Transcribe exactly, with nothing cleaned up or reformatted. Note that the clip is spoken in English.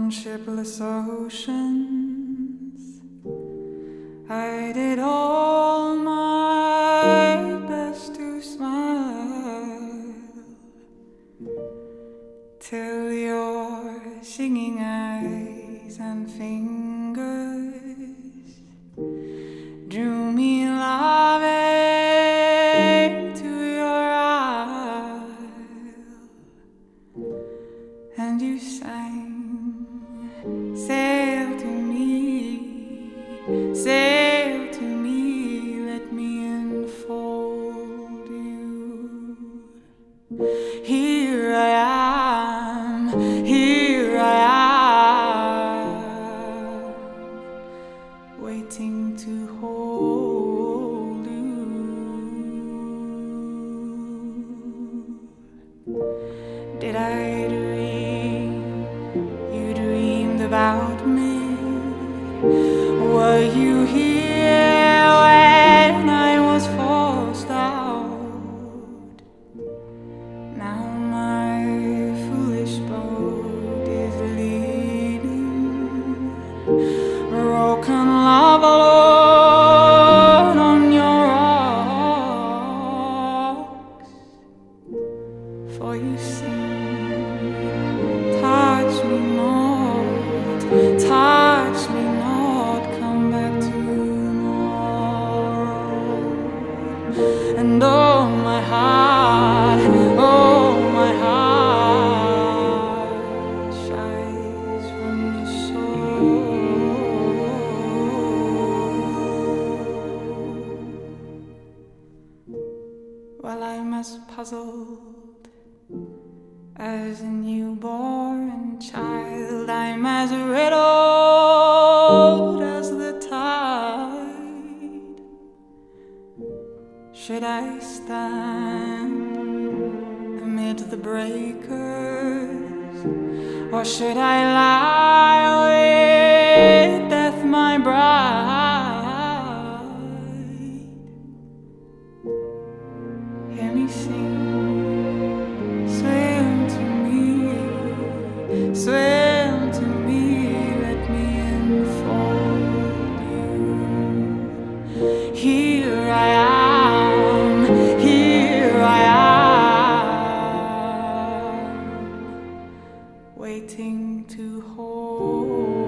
on shipless oceans. I did all my best to smile till your singing eyes and fingers drew me loving to your isle, and you sang, sail to me, sail to me, let me enfold you. Here I am, here I am, waiting to hold you. Did I dream you dreamed about me? Were you here when I was forced out? Now my foolish boat is leaning, broken love alone on your rocks. For you sing, touch me not, touch me not, come back tomorrow. And oh my heart, oh my heart shies from the shore. While I'm as puzzled as a newborn child, I'm as riddled as the tide. Should I stand amid the breakers, or should I lie with death my bride? Hear me sing, swim to me, swim to me, let me enfold you. Here I am, here I am, waiting to hold